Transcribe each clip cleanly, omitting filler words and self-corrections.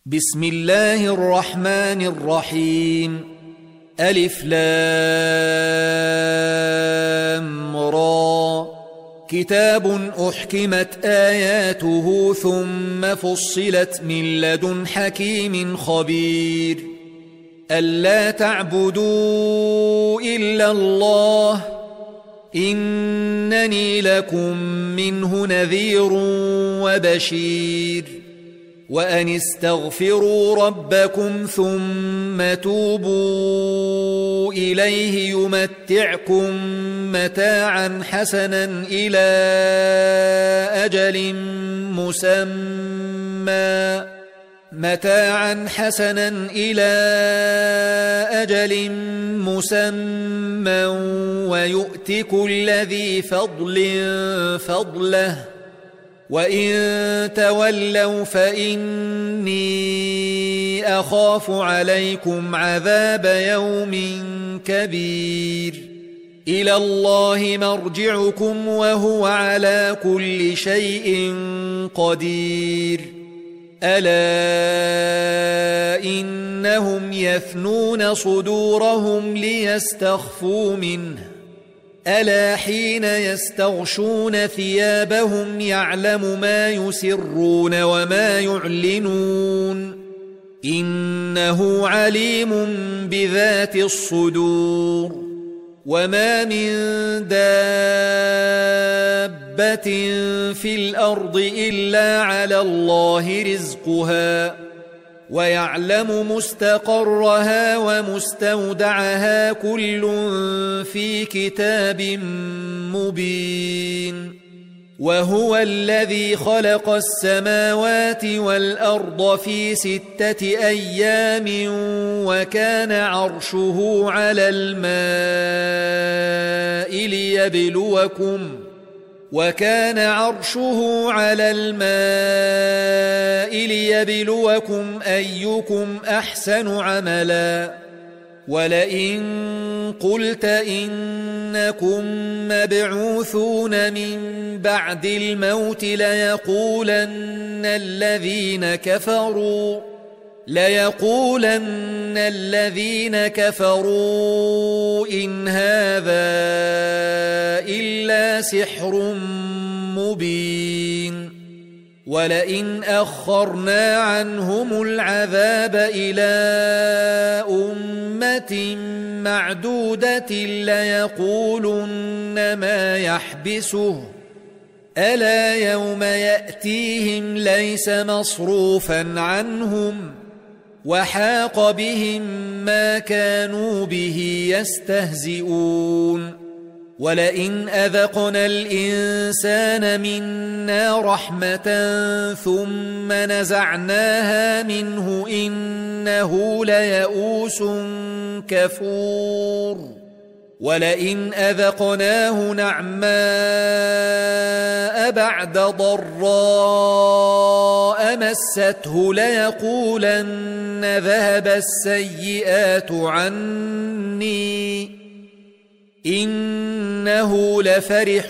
بسم الله الرحمن الرحيم. ألف لام را. كتاب أحكمت آياته ثم فصلت من لدن حكيم خبير. ألا تعبدوا إلا الله إنني لكم منه نذير وبشير. وأن استغفروا ربكم ثم توبوا إليه يمتعكم متاعا حسنا إلى أجل مسمى ويؤت كل ذي فضل فضله وإن تولوا فإني أخاف عليكم عذاب يوم كبير. إلى الله مرجعكم وهو على كل شيء قدير. ألا إنهم يثنون صدورهم ليستخفوا منه ألا حين يستغشون ثيابهم يعلم ما يسرون وما يعلنون إنه عليم بذات الصدور. وما من دابة في الأرض إلا على الله رزقها ويعلم مستقرها ومستودعها كل في كتاب مبين. وهو الذي خلق السماوات والأرض في 6 أيام وكان عرشه على الماء ليبلوكم أيكم أحسن عملا. ولئن قلت إنكم مبعوثون من بعد الموت ليقولن الذين كفروا إن هذا إلا سحر مبين. ولئن أخرنا عنهم العذاب إلى أمة معدودة ليقولن ما يحبسه ألا يوم يأتيهم ليس مصروفا عنهم وحاق بهم ما كانوا به يستهزئون. ولئن أذقنا الإنسان منا رحمة ثم نزعناها منه إنه ليئوس كفور. ولئن أذقناه نعماء بعد ضراء مسته ليقولن ذهب السيئات عني إنه لفرح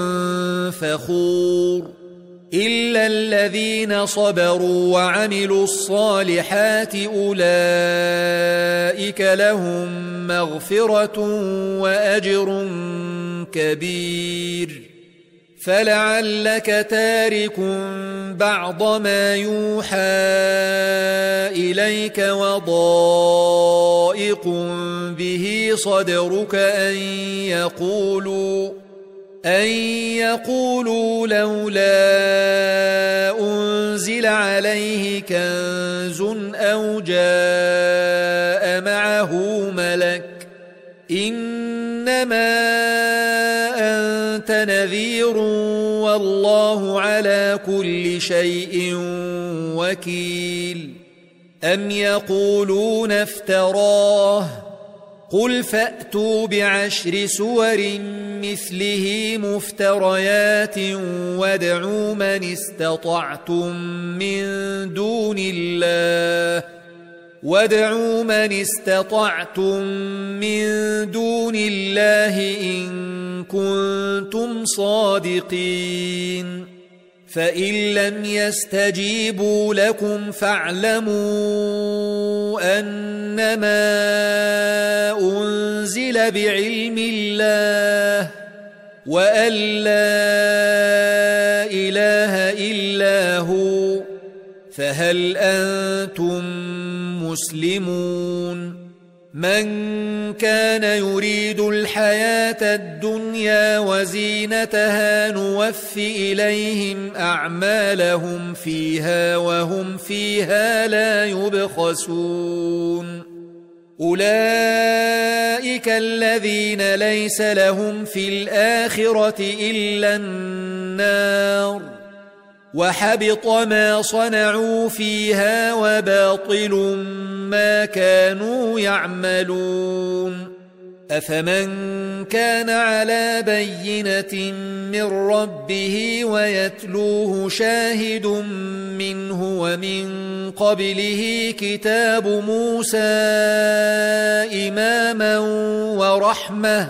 فخور. إلا الذين صبروا وعملوا الصالحات أولئك لهم مغفرة وأجر كبير. فلعلك تارك بعض ما يوحى إليك وضائق به صدرك أن يقولوا لولا أنزل عليه كنز أو جاء معه ملك إنما أنت نذير والله على كل شيء وكيل. أم يقولون افتراه قل فأتوا ب10 سور مثله مفتريات وادعوا من استطعتم من دون الله إن كنتم صادقين. فإن لم يستجيبوا لكم فاعلموا أنما أنزل بعلم الله وأن لا إله إلا هو فهل أنتم مسلمون من كان يريد الحياة الدنيا وزينتها نوف إليهم أعمالهم فيها وهم فيها لا يبخسون أولئك الذين ليس لهم في الآخرة إلا النار وحبط ما صنعوا فيها وباطل ما كانوا يعملون أفمن كان على بينة من ربه ويتلوه شاهد منه ومن قبله كتاب موسى إماما ورحمة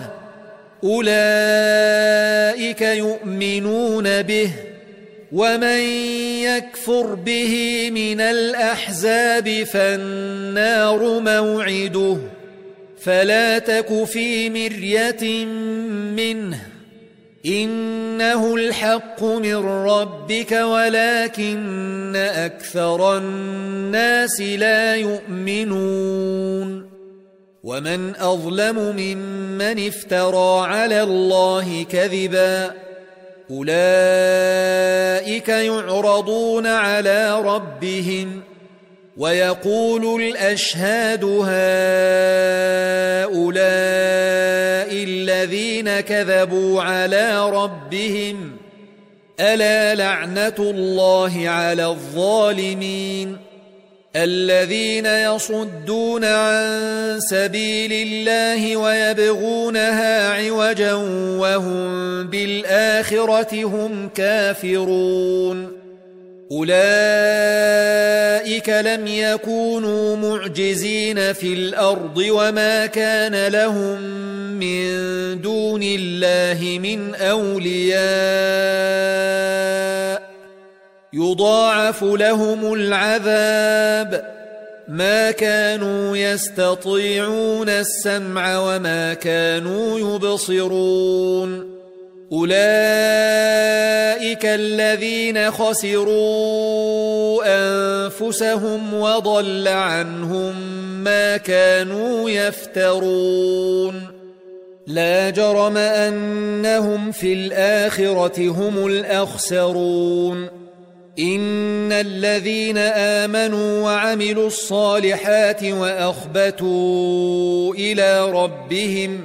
أولئك يؤمنون به ومن يكفر به من الأحزاب فالنار موعده فلا تك في مرية منه إنه الحق من ربك ولكن أكثر الناس لا يؤمنون ومن أظلم ممن افترى على الله كذبا أولئك يعرضون على ربهم ويقول الأشهاد هؤلاء الذين كذبوا على ربهم ألا لعنة الله على الظالمين الذين يصدون عن سبيل الله ويبغونها عوجا وهم بالآخرة هم كافرون أولئك لم يكونوا معجزين في الأرض وما كان لهم من دون الله من أولياء يضاعف لهم العذاب ما كانوا يستطيعون السمع وما كانوا يبصرون أولئك الذين خسروا أنفسهم وضل عنهم ما كانوا يفترون لا جرم أنهم في الآخرة هم الأخسرون إن الذين آمنوا وعملوا الصالحات وأخبتوا إلى ربهم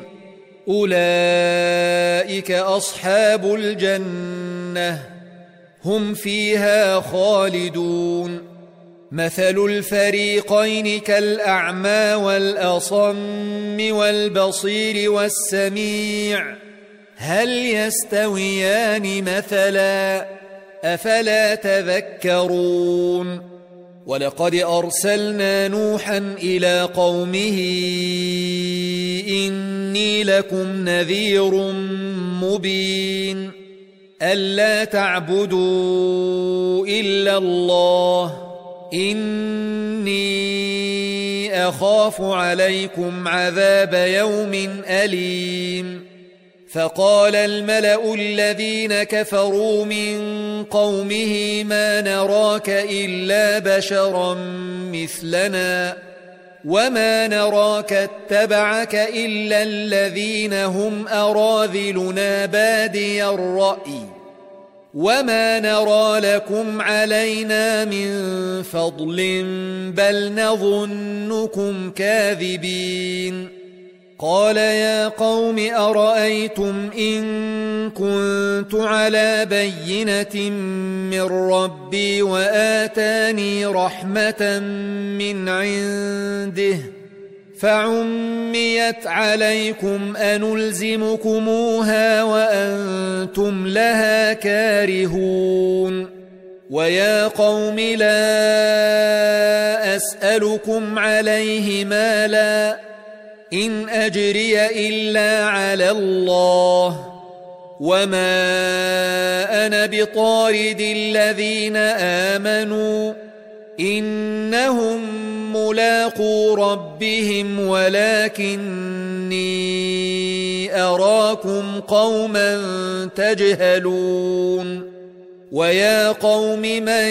أولئك أصحاب الجنة هم فيها خالدون مثل الفريقين كالأعمى والأصم والبصير والسميع هل يستويان مثلا أفلا تذكرون ولقد أرسلنا نوحا إلى قومه إني لكم نذير مبين ألا تعبدوا إلا الله إني أخاف عليكم عذاب يوم أليم فقال الملأ الذين كفروا من قومه ما نراك إلا بشرا مثلنا وما نراك اتبعك إلا الذين هم أراذلنا بادي الرأي وما نرى لكم علينا من فضل بل نظنكم كاذبين قال يا قوم أرأيتم إن كنت على بينة من ربي وآتاني رحمة من عنده فعميت عليكم أنلزمكموها وأنتم لها كارهون ويا قوم لا أسألكم عليه مالا إن أجري إلا على الله وما أنا بطارد الذين آمنوا إنهم ملاقو ربهم ولكني أراكم قوما تجهلون ويا قوم من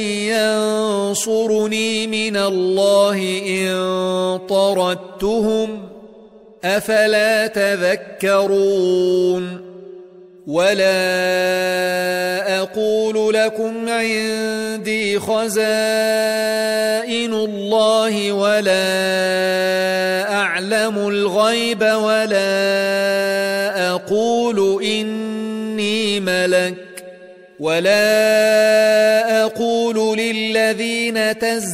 ينصرني من الله إن طردتهم أفلا تذكرون ولا أقول لكم عندي خزائن الله ولا أعلم الغيب ولا أقول إني ملك ولا أقول للذين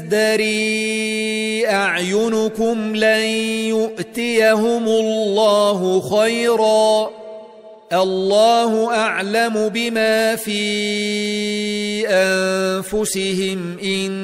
تزدري أعينكم لن يؤتيهم الله خيرا الله أعلم بما في أنفسهم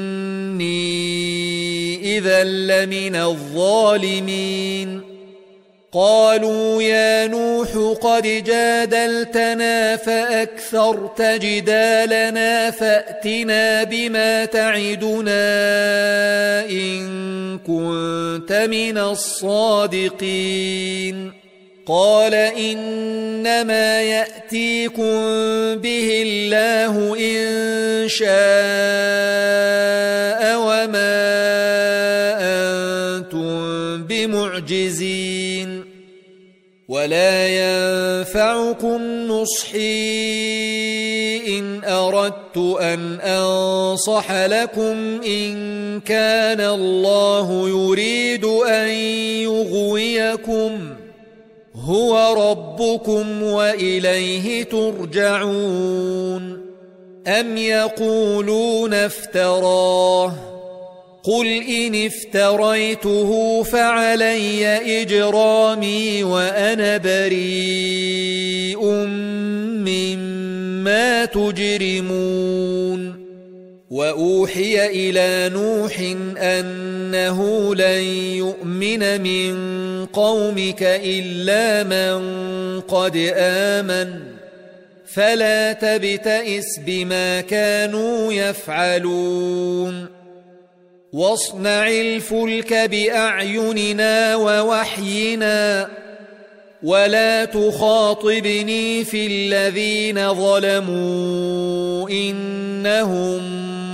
إني إذا لمن الظالمين قالوا يا نوح قد جادلتنا فأكثرت جدالنا فأتنا بما تعدنا إن كنت من الصادقين قال إنما يأتيكم به الله إن شاء وما أنتم بمعجزين ولا ينفعكم نصحي إن أردت أن أنصح لكم إن كان الله يريد أن يغويكم هو ربكم وإليه ترجعون أم يقولون افتراه قل إن افتريته فعلي إجرامي وأنا بريء مما تجرمون وأوحي إلى نوح أنه لن يؤمن من قومك إلا من قد آمن فلا تبتئس بما كانوا يفعلون واصنع الفلك بأعيننا ووحينا ولا تخاطبني في الذين ظلموا إنهم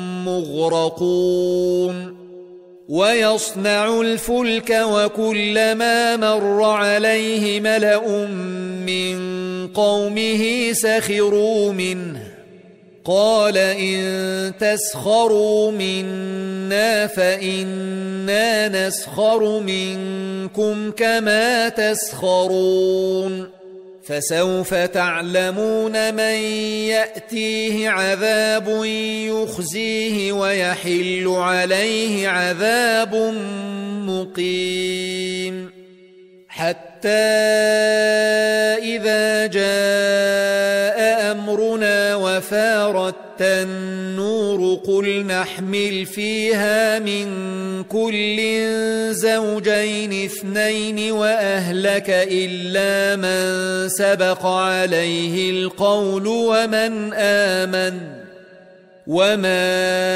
مغرقون ويصنع الفلك وكلما مر عليه ملأ من قومه سخروا منه قال إن تسخروا منا فإنا نسخر منكم كما تسخرون فسوف تعلمون من يأتيه عذاب يخزيه ويحل عليه عذاب مقيم حتى إذا جاء أمرنا وفارت النور قل نحمل فيها من كل زوجين اثنين وأهلك إلا من سبق عليه القول وما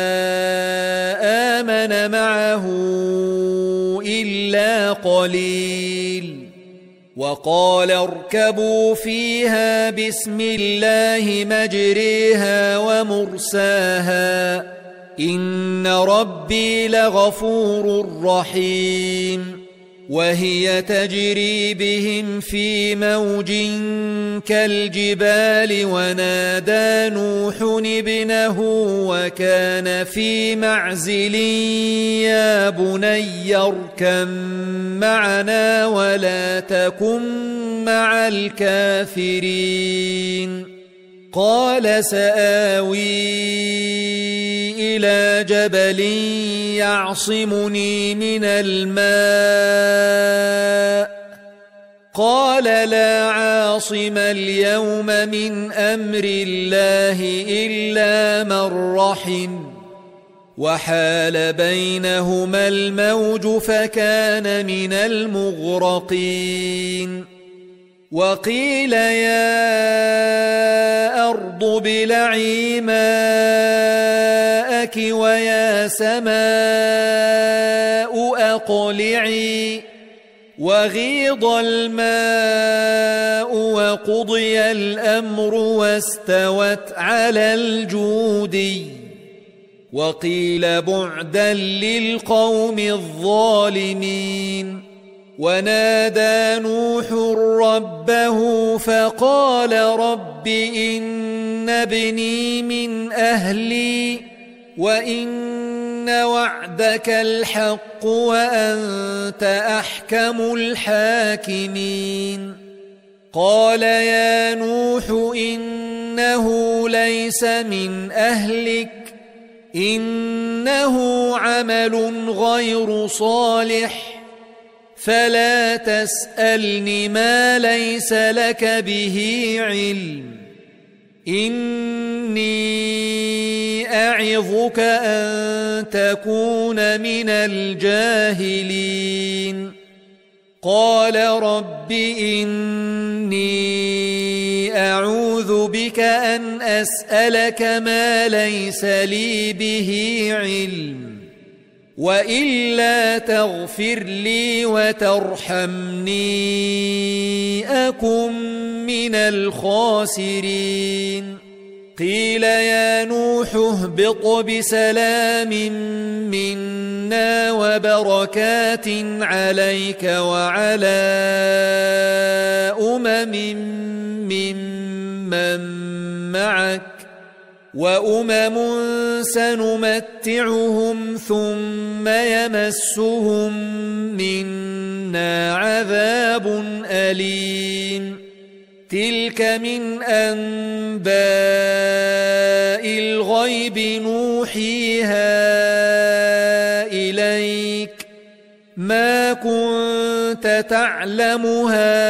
آمن معه إلا قليل وقال اركبوا فيها بسم الله مجريها ومرساها إن ربي لغفور رحيم وهي تجري بهم في موج كالجبال ونادى نوح ابنه وكان في معزل يا بني اركب معنا ولا تكن مع الكافرين قال سآوي إلى جبل يعصمني من الماء قال لا عاصم اليوم من أمر الله إلا من رحم وحال بينهما الموج فكان من المغرقين وقيل يا أرض ابلعي ماءك ويا سماء أقلعي وغيض الماء وقضي الأمر واستوت على الجودي وقيل بعدا للقوم الظالمين ونادى نوح ربه فقال رب إن ابني من أهلي وإن وعدك الحق وأنت أحكم الحاكمين قال يا نوح إنه ليس من أهلك إنه عمل غير صالح فلا تسألني ما ليس لك به علم إني أعظك أن تكون من الجاهلين قال رب إني أعوذ بك أن أسألك ما ليس لي به علم وإلا تغفر لي وترحمني أكن من الخاسرين قيل يا نوح اهبط بسلام منا وبركات عليك وعلى ممن معك وأمم سنمتعهم ثم يمسهم منا عذاب أليم تلك من أنباء الغيب نوحيها إليك ما كنت تعلمها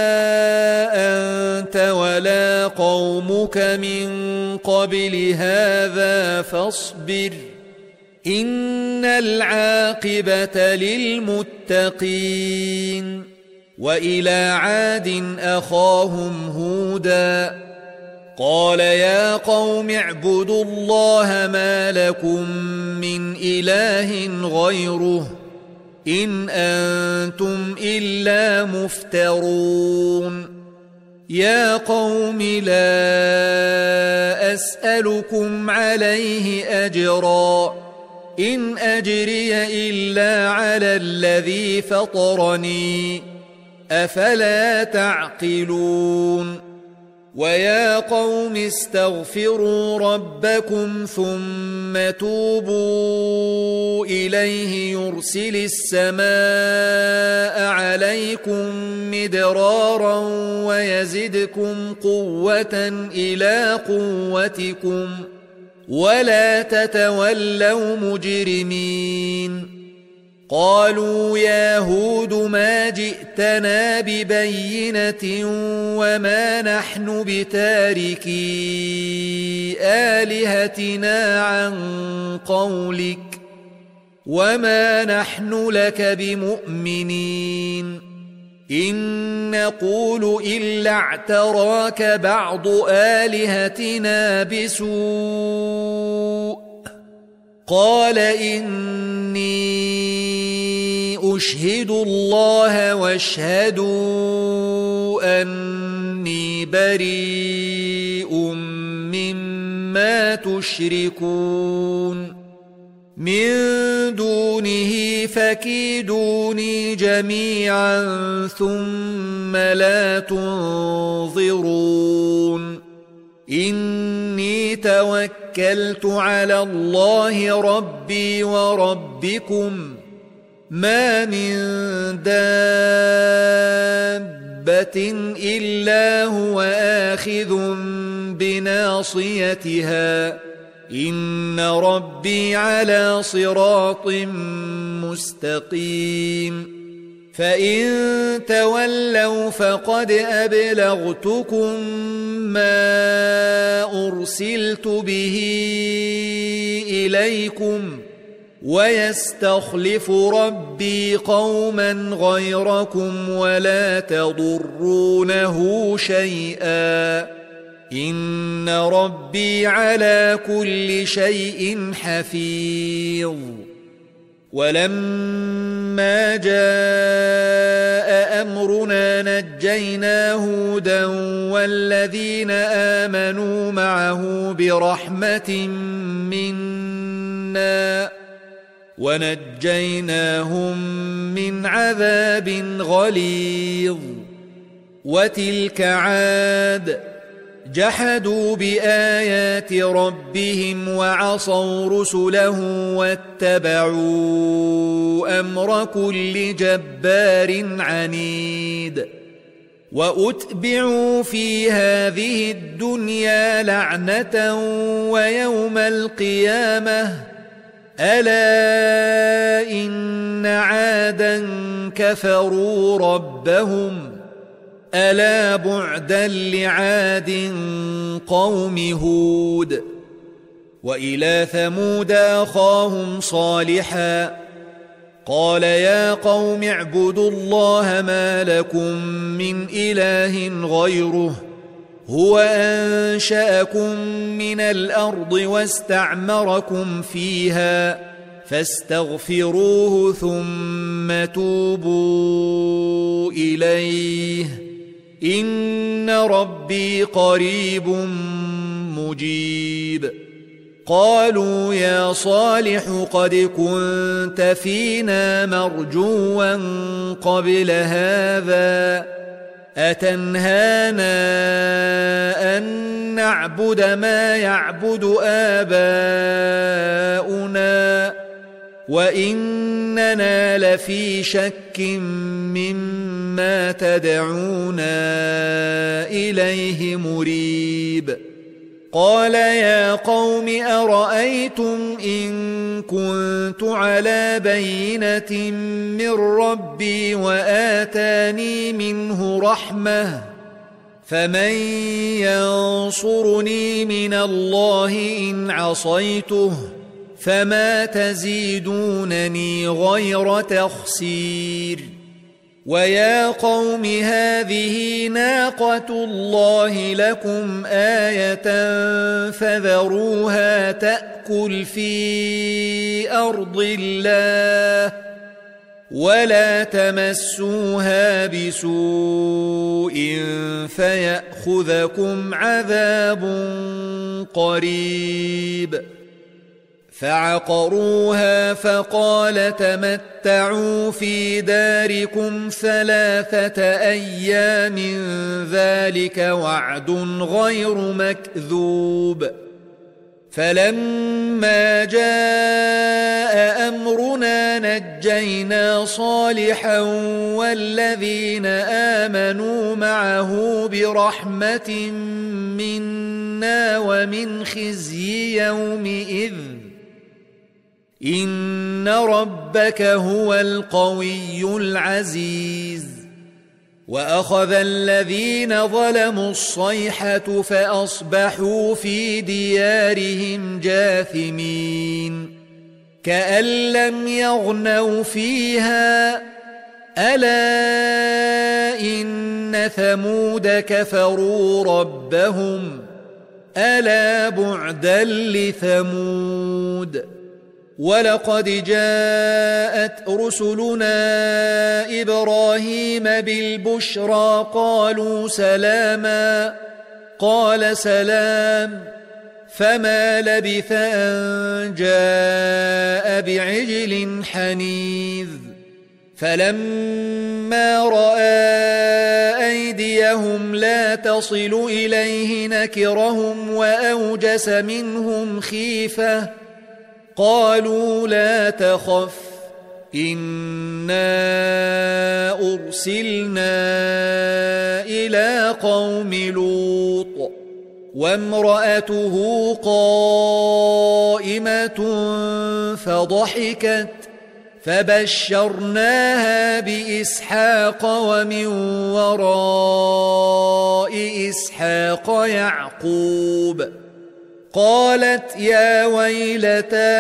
أنت ولا قومك من قبل هذا فاصبر إن العاقبة للمتقين وإلى عاد أخاهم هودا قال يا قوم اعبدوا الله ما لكم من إله غيره إن أنتم إلا مفترون يا قوم لا أسألكم عليه أجرا إن أجري إلا على الذي فطرني أفلا تعقلون ويا قوم استغفروا ربكم ثم توبوا إليه يرسل السماء عليكم مدرارا ويزدكم قوة إلى قوتكم ولا تتولوا مجرمين قالوا يا هود ما جئتنا ببينة وما نحن بتاركي آلهتنا عن قولك وما نحن لك بمؤمنين إن نقول إلا اعتراك بعض آلهتنا بسوء قال إني أشهد الله واشهدوا أني بريء مما تشركون من دونه فكيدوني جميعا ثم لا تنظرون إني توكلت على الله ربي وربكم ما من دابة إلا هو آخذ بناصيتها إن ربي على صراط مستقيم فإن تولوا فقد أبلغتكم ما أرسلت به إليكم ويستخلف ربي قوما غيركم ولا تضرونه شيئا إن ربي على كل شيء حفيظ. ولما جاء أمرنا نجينا هودا والذين آمنوا معه برحمة منا ونجيناهم من عذاب غليظ. وتلك عاد جحدوا بآيات ربهم وعصوا رسله واتبعوا أمر كل جبار عنيد. وأتبعوا في هذه الدنيا لعنة ويوم القيامة ألا إن عادا كفروا ربهم ألا بعدا لعاد قوم هود. وإلى ثمود أخاهم صالحا قال يا قوم اعبدوا الله ما لكم من إله غيره هو أنشأكم من الأرض واستعمركم فيها فاستغفروه ثم توبوا إليه إن ربي قريب مجيب. قالوا يا صالح قد كنت فينا مرجوا قبل هذا أتنهانا أن نعبد ما يعبد آباؤنا وإننا لفي شك مما تدعونا إليه مريب. قال يا قوم أرأيتم إن كنت على بينة من ربي وآتاني منه رحمة فمن ينصرني من الله إن عصيته فما تزيدونني غير تخسير. ويا قوم هذه ناقة الله لكم آية فذروها تأكل في أرض الله ولا تمسوها بسوء فيأخذكم عذاب قريب. فعقروها فقال تمتعوا في داركم 3 أيام ذلك وعد غير مكذوب. فلما جاء أمرنا نجينا صالحا والذين آمنوا معه برحمة منا ومن خزي يومئذ إن ربك هو القوي العزيز. وأخذ الذين ظلموا الصيحة فأصبحوا في ديارهم جاثمين كأن لم يغنوا فيها ألا إن ثمود كفروا ربهم ألا بعدا لثمود. ولقد جاءت رسلنا إبراهيم بالبشرى قالوا سلاما قال سلام فما لبث أن جاء بعجل حنيذ. فلما رأى أيديهم لا تصل إليه نكرهم وأوجس منهم خيفة قالوا لا تخف إنا أرسلنا إلى قوم لوط وامرأته قائمة فضحكت فبشرناها بإسحاق ومن وراء إسحاق يعقوب قالت يا ويلتى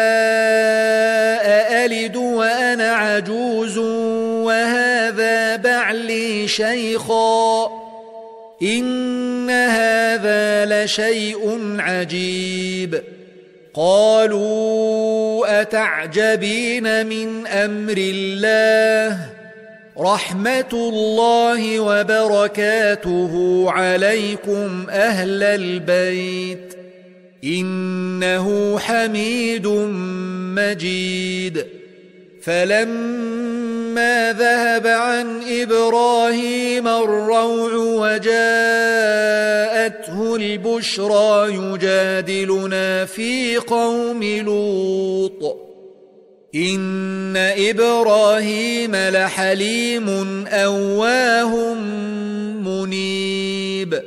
أألد وأنا عجوز وهذا بعلي شيخا إن هذا لشيء عجيب قالوا أتعجبين من أمر الله رحمة الله وبركاته عليكم أهل البيت إنه حميد مجيد فلما ذهب عن إبراهيم الروع وجاءته البشرى يجادلنا في قوم لوط إن إبراهيم لحليم أواه منيب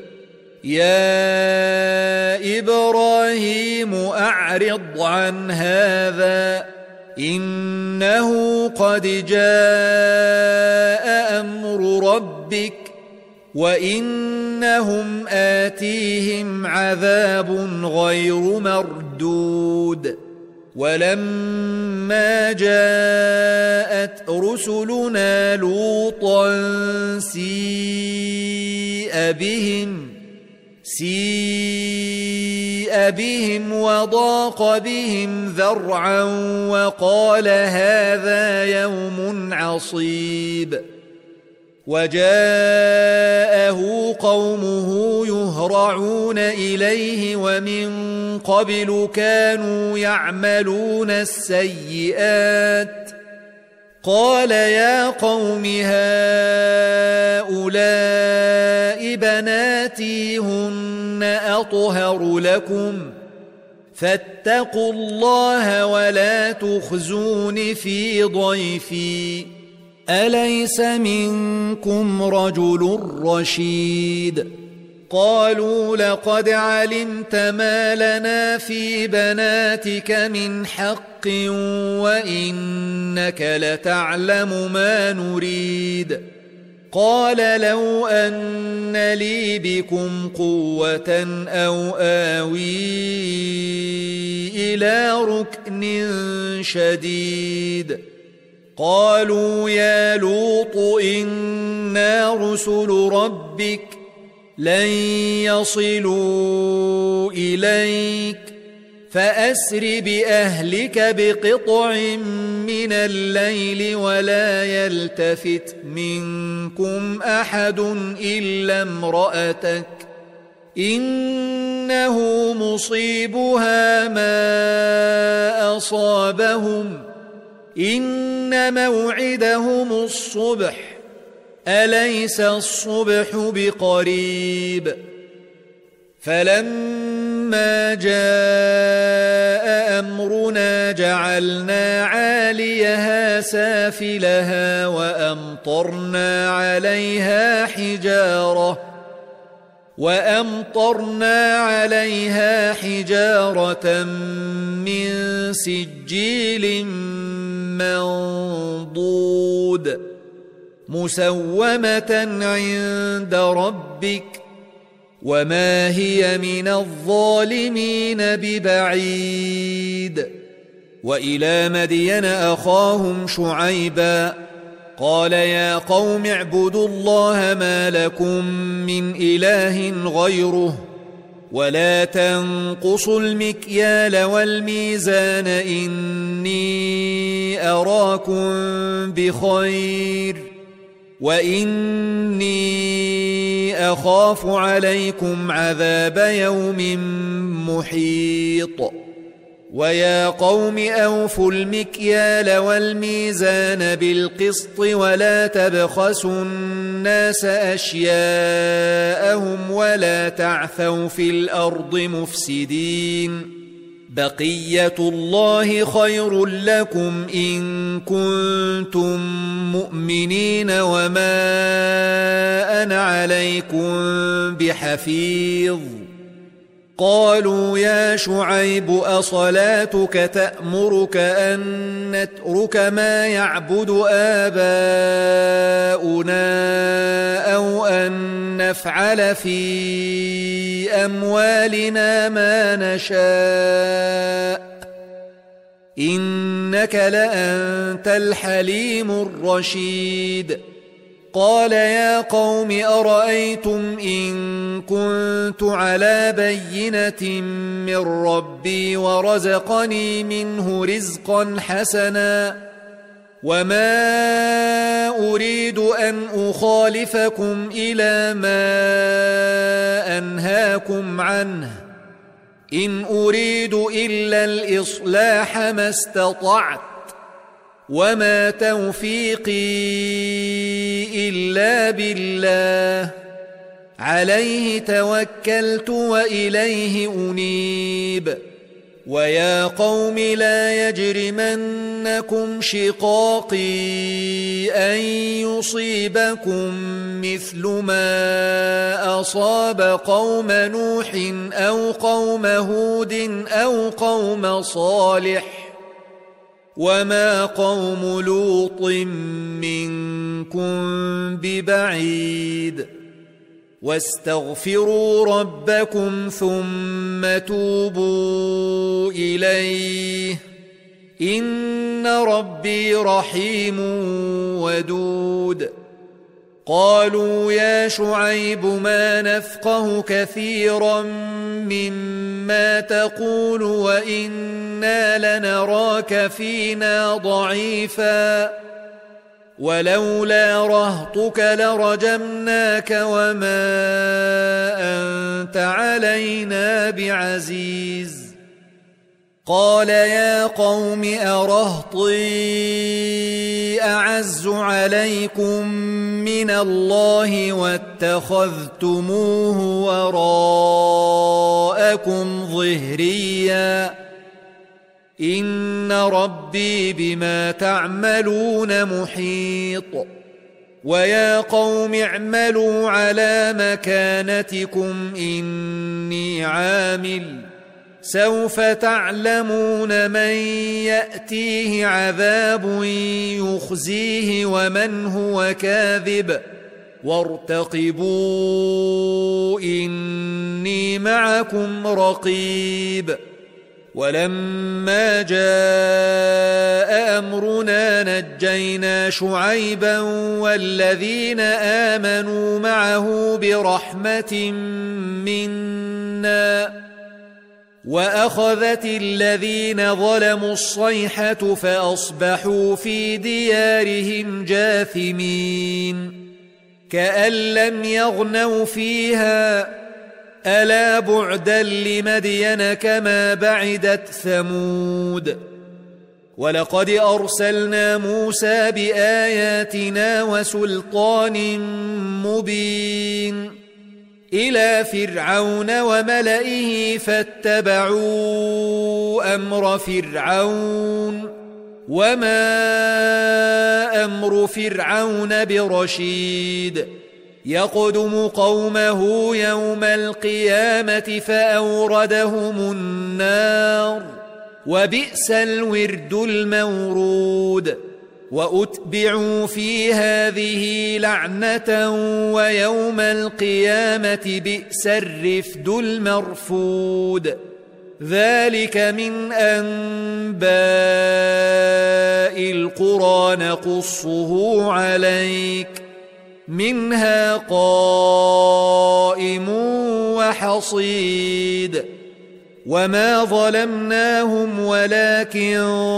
يا إبراهيم أعرض عن هذا إنه قد جاء أمر ربك وإنهم آتيهم عذاب غير مردود ولما جاءت رسلنا لوطا سيء بهم وضاق بهم ذرعا وقال هذا يوم عصيب وجاءه قومه يهرعون إليه ومن قبل كانوا يعملون السيئات قال يا قوم هؤلاء بناتي هن أطهر لكم فاتقوا الله ولا تخزون في ضيفي أليس منكم رجل رشيد قالوا لقد علمت ما لنا في بناتك من حق وإنك لتعلم ما نريد قال لو أن لي بكم قوة أو آوي إلى ركن شديد قالوا يا لوط إنا رسل ربك لن يصلوا إليك فأسر بأهلك بقطع من الليل ولا يلتفت منكم أحد إلا امرأتك إنه مصيبها ما أصابهم إن موعدهم الصبح أليس الصبح بقريب فلما جاء أمرنا جعلنا عاليها سافلها وأمطرنا عليها حجارة من سجيل منضود مسومة عند ربك وما هي من الظالمين ببعيد وإلى مدين أخاهم شعيبا قال يا قوم اعبدوا الله ما لكم من إله غيره ولا تنقصوا المكيال والميزان إني أراكم بخير وإني أخاف عليكم عذاب يوم محيط ويا قوم أوفوا المكيال والميزان بالقسط ولا تبخسوا الناس أشياءهم ولا تعثوا في الأرض مفسدين بقية الله خير لكم إن كنتم مؤمنين وما أنا عليكم بحفيظ قالوا يا شعيب أصلاتك تأمرك أن نترك ما يعبد آباؤنا أو أن نفعل في أموالنا ما نشاء إنك لأنت الحليم الرشيد قال يا قوم أرأيتم إن كنت على بينة من ربي ورزقني منه رزقا حسنا وما أريد أن أخالفكم إلى ما أنهاكم عنه إن أريد إلا الإصلاح ما استطعت وما توفيقي إلا بالله عليه توكلت وإليه أنيب ويا قوم لا يجرمنكم شقاقي أن يصيبكم مثل ما أصاب قوم نوح أو قوم هود أو قوم صالح وما قوم لوط منكم ببعيد واستغفروا ربكم ثم توبوا إليه إن ربي رحيم ودود قالوا يا شعيب ما نفقه كثيرا مما تقول وإنا لنراك فينا ضعيفا ولولا رهطك لرجمناك وما أنت علينا بعزيز قال يا قوم أرهطي أعز عليكم من الله واتخذتموه وراءكم ظهريا إن ربي بما تعملون محيط ويا قوم اعملوا على مكانتكم إني عامل سوف تعلمون من يأتيه عذاب يخزيه ومن هو كاذب وارتقبوا إني معكم رقيب ولما جاء أمرنا نجينا شعيبا والذين آمنوا معه برحمة منا وأخذت الذين ظلموا الصيحة فأصبحوا في ديارهم جاثمين كأن لم يغنوا فيها ألا بعدا لمدين كما بعدت ثمود ولقد أرسلنا موسى بآياتنا وسلطان مبين إلى فرعون وملئه فاتبعوا أمر فرعون وما أمر فرعون برشيد يقدم قومه يوم القيامة فأوردهم النار وبئس الورد المورود وأتبعوا في هذه لعنة ويوم القيامة بئس الرفد المرفود ذلك من أنباء القرى نقصه عليك منها قائم وحصيد وما ظلمناهم ولكن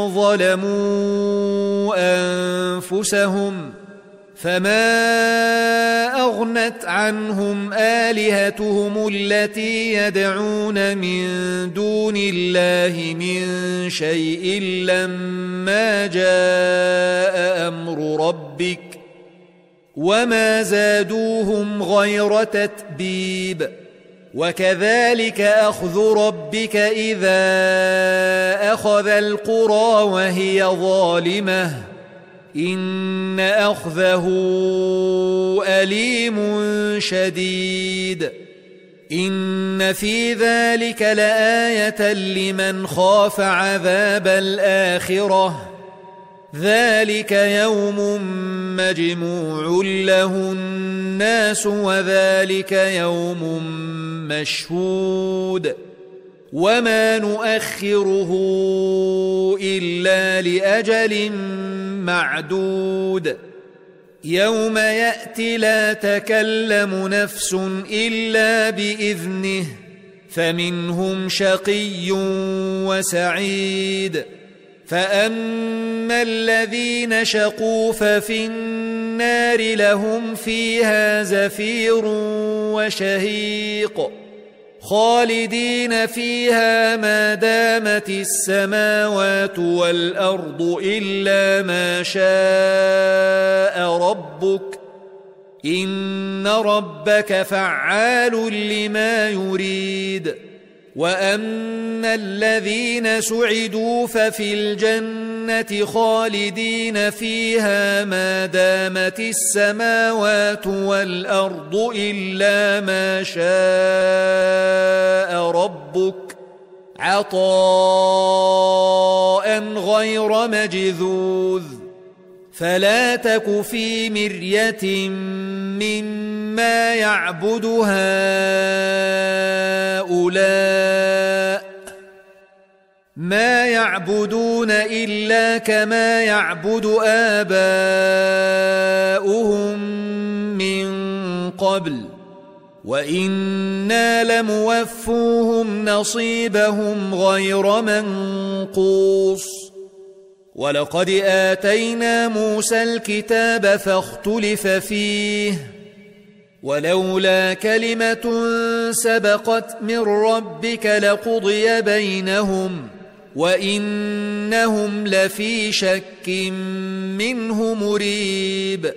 ظلموا أنفسهم فما أغنت عنهم آلهتهم التي يدعون من دون الله من شيء لما جاء أمر ربك وما زادوهم غير تتبيب وكذلك أخذ ربك إذا أخذ القرى وهي ظالمة إن أخذه أليم شديد إن في ذلك لآية لمن خاف عذاب الآخرة ذلك يوم مجموع له الناس وذلك يوم مشهود وما نؤخره إلا لأجل معدود يوم يأتي لا تكلم نفس إلا بإذنه فمنهم شقي وسعيد فأما الذين شقوا ففي النار لهم فيها زفير وشهيق خالدين فيها ما دامت السماوات والأرض إلا ما شاء ربك إن ربك فعال لما يريد وأما الذين سعدوا ففي الجنة خالدين فيها ما دامت السماوات والأرض إلا ما شاء ربك عطاء غير مجذوذ فلا تك في مرية مما يعبد هؤلاء ما يعبدون إلا كما يعبد آباؤهم من قبل وإنا لموفوهم نصيبهم غير منقوص ولقد آتينا موسى الكتاب فاختلف فيه ولولا كلمة سبقت من ربك لقضي بينهم وإنهم لفي شك منه مريب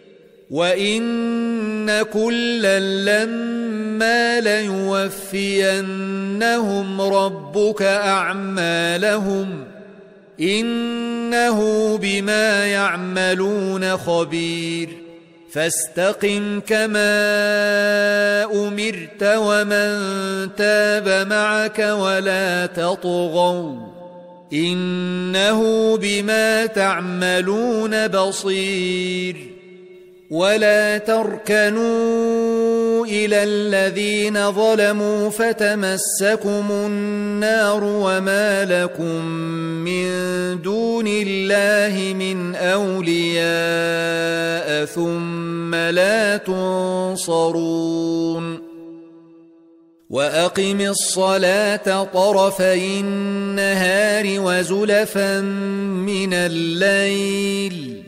وإن كلا لما ليوفينهم ربك أعمالهم إنه بما يعملون خبير فاستقم كما أمرت ومن تاب معك ولا تطغوا إنه بما تعملون بصير ولا تركنوا إلى الذين ظلموا فتمسكم النار وما لكم من دون الله من أولياء ثم لا تنصرون وأقم الصلاة طرفي النهار وزلفا من الليل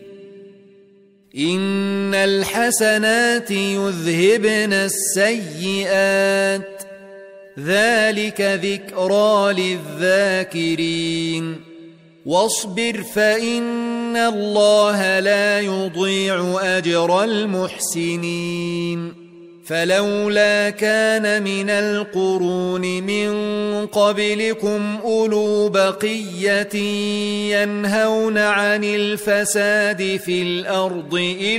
إن الحسنات يذهبن السيئات ذلك ذكرى للذاكرين واصبر فإن الله لا يضيع أجر المحسنين فلولا كان من القرون من قبلكم أولو بقية ينهون عن الفساد في الأرض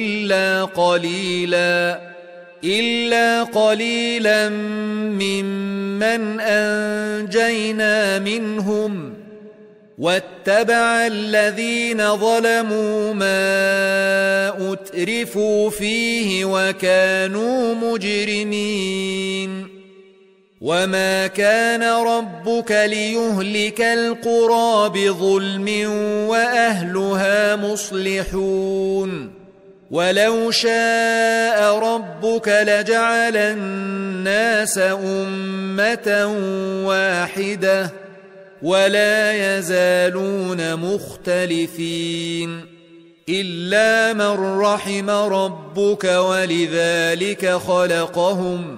إلا قليلا ممن أنجينا منهم واتبع الذين ظلموا ما أترفوا فيه وكانوا مجرمين وما كان ربك ليهلك القرى بظلم وأهلها مصلحون ولو شاء ربك لجعل الناس أمة واحدة ولا يزالون مختلفين إلا من رحم ربك ولذلك خلقهم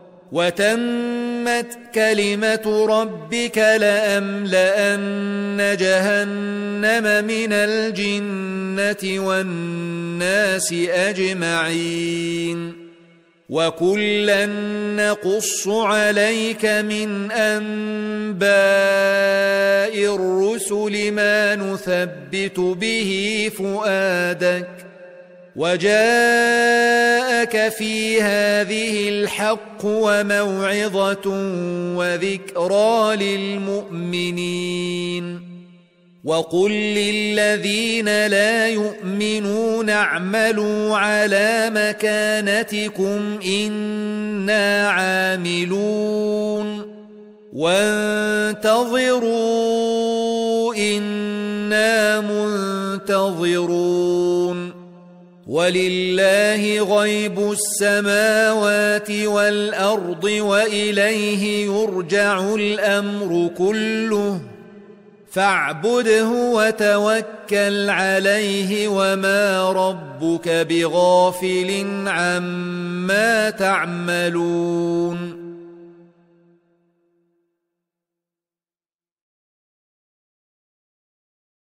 وتمت كلمة ربك لأملأن جهنم من الجنة والناس أجمعين وكلا نقص عليك من أنباء الرسل ما نثبت به فؤادك وجاءك في هذه الحق وموعظة وذكرى للمؤمنين وقل للذين لا يؤمنون اعملوا على مكانتكم إنا عاملون وانتظروا إنا منتظرون ولله غيب السماوات والأرض وإليه يرجع الأمر كله فاعبده وتوكل عليه وما ربك بغافل عما تعملون